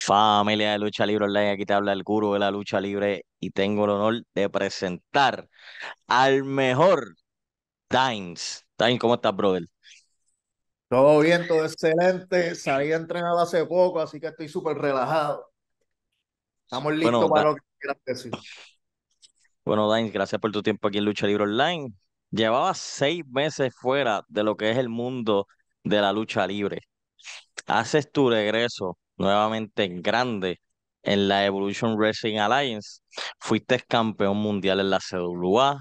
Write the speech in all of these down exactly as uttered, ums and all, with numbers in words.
Familia de Lucha Libre Online, aquí te habla el gurú de la lucha libre y tengo el honor de presentar al mejor Dimes. Dimes, ¿cómo estás, brother? Todo bien, todo excelente. Salí a entrenar hace poco, así que estoy súper relajado. Estamos Bueno, listos Da- para lo que quieras decir. bueno, Dimes, gracias por tu tiempo aquí en Lucha Libre Online. Llevabas seis meses fuera de lo que es el mundo de la lucha libre. Haces tu regreso nuevamente en grande en la Evolution Wrestling Alliance. Fuiste campeón mundial en la C W A.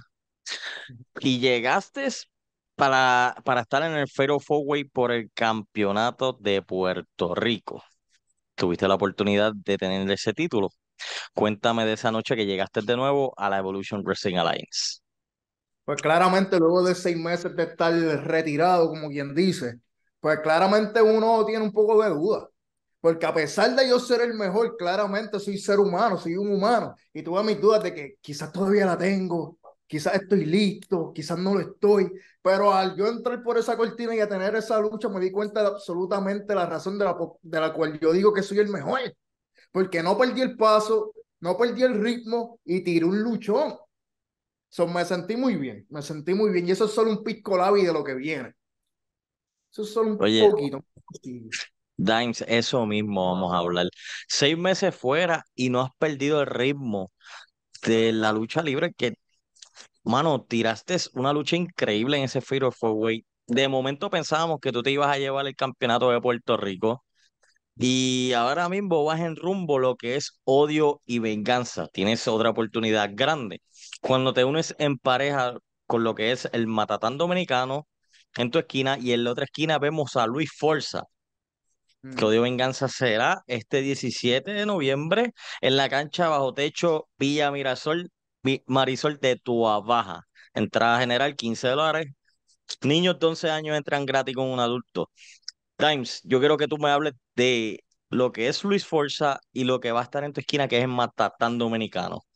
Y llegaste para, para estar en el Fatal Four Way por el campeonato de Puerto Rico. Tuviste la oportunidad de tener ese título. Cuéntame de esa noche que llegaste de nuevo a la Evolution Wrestling Alliance. Pues claramente, luego de seis meses de estar retirado, como quien dice, pues claramente uno tiene un poco de duda. Porque a pesar de yo ser el mejor, claramente soy ser humano, soy un humano. Y tuve mis dudas de que quizás todavía la tengo, quizás estoy listo, quizás no lo estoy. Pero al yo entrar por esa cortina y a tener esa lucha, me di cuenta de absolutamente la razón de la, de la cual yo digo que soy el mejor. Porque no perdí el paso, no perdí el ritmo y tiré un luchón. So, me sentí muy bien, me sentí muy bien. Y eso es solo un pisco labi de lo que viene. Eso es solo un Oye, poquito. Dimes, eso mismo vamos a hablar. Seis meses fuera y no has perdido el ritmo de la lucha libre que, mano, tiraste una lucha increíble en ese Fatal Four Way. De momento pensábamos que tú te ibas a llevar el campeonato de Puerto Rico. Y ahora mismo vas en rumbo lo que es odio y venganza. Tienes otra oportunidad grande. Cuando te unes en pareja con lo que es el Matatán Dominicano en tu esquina y en la otra esquina vemos a Luis Forza. Que Mm. odio y venganza será este diecisiete de noviembre en la cancha bajo techo Villa Mirasol, Mi- Marisol de Tua Baja. Entrada general quince dólares. Niños de once años entran gratis con un adulto. Times, yo quiero que tú me hables de lo que es Luis Forza y lo que va a estar en tu esquina, que es el Matatán Dominicano.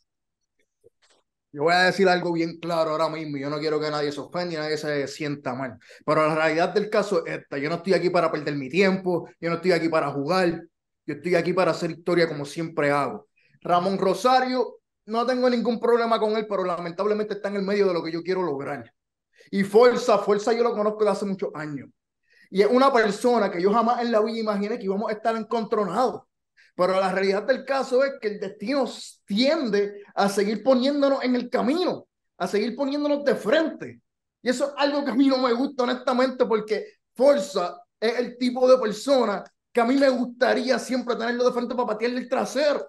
Yo voy a decir algo bien claro ahora mismo. Yo no quiero que nadie se ofenda y nadie se sienta mal. Pero la realidad del caso es esta. Yo no estoy aquí para perder mi tiempo. Yo no estoy aquí para jugar. Yo estoy aquí para hacer historia como siempre hago. Ramón Rosario, no tengo ningún problema con él, pero lamentablemente está en el medio de lo que yo quiero lograr. Y Fuerza, Fuerza yo lo conozco de hace muchos años. Y es una persona que yo jamás en la vida imaginé que íbamos a estar encontronados. Pero la realidad del caso es que el destino tiende a seguir poniéndonos en el camino, a seguir poniéndonos de frente. Y eso es algo que a mí no me gusta, honestamente, porque Forza es el tipo de persona que a mí me gustaría siempre tenerlo de frente para patearle el trasero.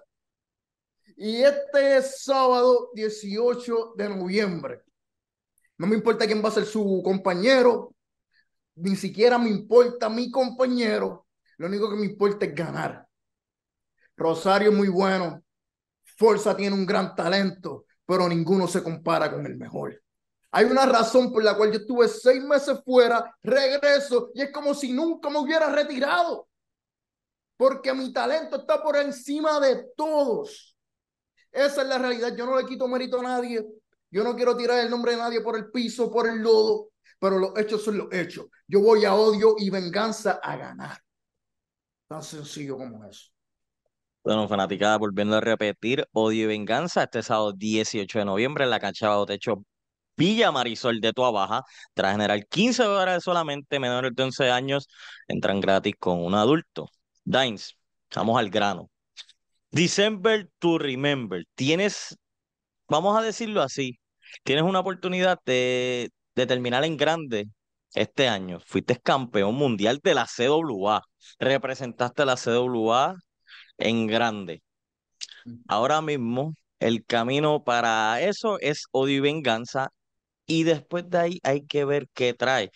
Y este es sábado dieciocho de noviembre. No me importa quién va a ser su compañero, ni siquiera me importa mi compañero, lo único que me importa es ganar. Rosario es muy bueno, Forza tiene un gran talento, pero ninguno se compara con el mejor. Hay una razón por la cual yo estuve seis meses fuera, regreso y es como si nunca me hubiera retirado, porque mi talento está por encima de todos. Esa es la realidad. Yo no le quito mérito a nadie. Yo no quiero tirar el nombre de nadie por el piso, por el lodo, pero los hechos son los hechos. Yo voy a odio y venganza a ganar. Tan sencillo como eso. Bueno, fanaticada, volviendo a repetir, Odio y Venganza, este sábado dieciocho de noviembre en la cancha bajo techo Villa Marisol de Tua Baja, tras generar quince dólares solamente, menores de once años, entran gratis con un adulto. Dines, vamos al grano. December to Remember, tienes, vamos a decirlo así, tienes una oportunidad de, de terminar en grande este año. Fuiste campeón mundial de la C W A, representaste a la C W A en grande. Ahora mismo, el camino para eso es odio y venganza, y después de ahí hay que ver qué trae.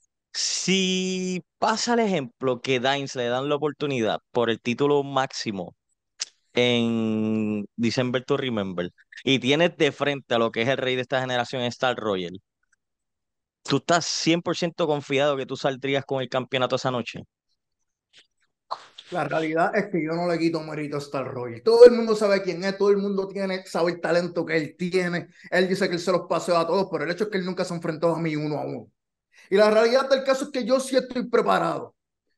Si pasa el ejemplo que Dines le dan la oportunidad por el título máximo en December to Remember y tienes de frente a lo que es el rey de esta generación, Star Royal, ¿tú estás cien por ciento confiado que tú saldrías con el campeonato esa noche? La realidad es que yo no le quito mérito a Star Roy. Todo el mundo sabe quién es, todo el mundo tiene, sabe el talento que él tiene. Él dice que él se los paseó a todos, pero el hecho es que él nunca se enfrentó a mí uno a uno. Y la realidad del caso es que yo sí estoy preparado.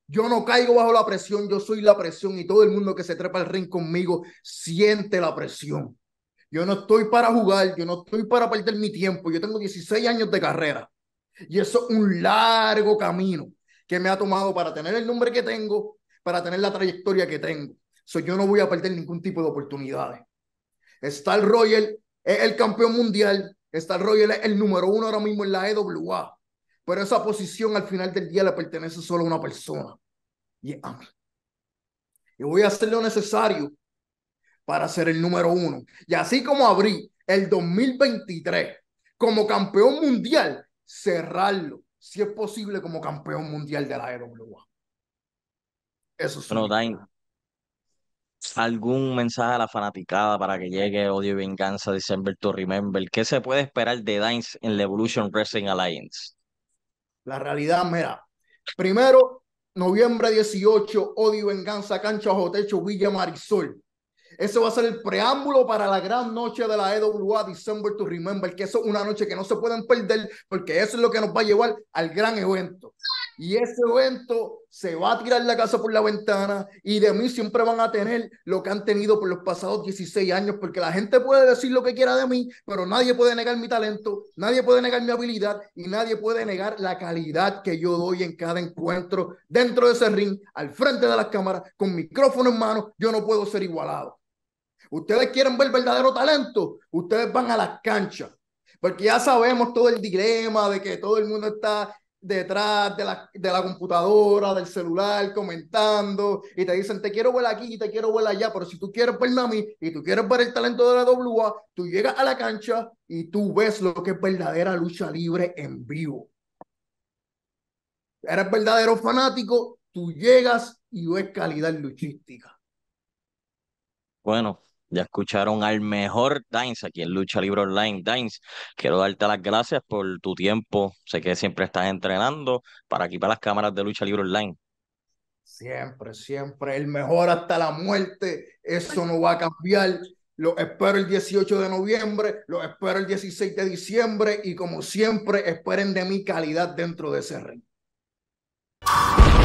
Yo no caigo bajo la presión, yo soy la presión y todo el mundo que se trepa al ring conmigo siente la presión. Yo no estoy para jugar, yo no estoy para perder mi tiempo. Yo tengo dieciséis años de carrera y eso es un largo camino que me ha tomado para tener el nombre que tengo, para tener la trayectoria que tengo. So, yo no voy a perder ningún tipo de oportunidades. Star Royal es el campeón mundial, Star Royal es el número uno ahora mismo en la E W A, pero esa posición al final del día le pertenece solo a una persona y es a mí. Y voy a hacer lo necesario para ser el número uno. Y así como abrí el dos mil veintitrés como campeón mundial, cerrarlo, si es posible, como campeón mundial de la E W A. Eso son Bueno, mis Dain, planes. ¿algún mensaje a la fanaticada para que llegue Odio y Venganza December to Remember? ¿Qué se puede esperar de Dains en la Evolution Wrestling Alliance? La realidad, mira, primero, noviembre dieciocho, Odio y Venganza, Cancha Bajo Techo, Villa Marisol. Eso va a ser el preámbulo para la gran noche de la E W A December to Remember, que eso es una noche que no se pueden perder, porque eso es lo que nos va a llevar al gran evento. Y ese evento se va a tirar la casa por la ventana y de mí siempre van a tener lo que han tenido por los pasados dieciséis años, porque la gente puede decir lo que quiera de mí, pero nadie puede negar mi talento, nadie puede negar mi habilidad y nadie puede negar la calidad que yo doy en cada encuentro dentro de ese ring, al frente de las cámaras, con micrófono en mano. Yo no puedo ser igualado. Ustedes quieren ver verdadero talento, ustedes van a las canchas, porque ya sabemos todo el dilema de que todo el mundo está detrás de la, de la computadora, del celular, comentando, y te dicen, te quiero ver aquí y te quiero ver allá, pero si tú quieres verme a mí y tú quieres ver el talento de la W A, tú llegas a la cancha y tú ves lo que es verdadera lucha libre en vivo. Eres verdadero fanático, tú llegas y ves calidad luchística. Bueno, ya escucharon al mejor Dains aquí en Lucha Libre Online. Dains, quiero darte las gracias por tu tiempo. Sé que siempre estás entrenando para aquí para las cámaras de Lucha Libre Online. Siempre, siempre, el mejor hasta la muerte, eso no va a cambiar. Lo espero el dieciocho de noviembre, lo espero el dieciséis de diciembre y como siempre, esperen de mi calidad dentro de ese ring.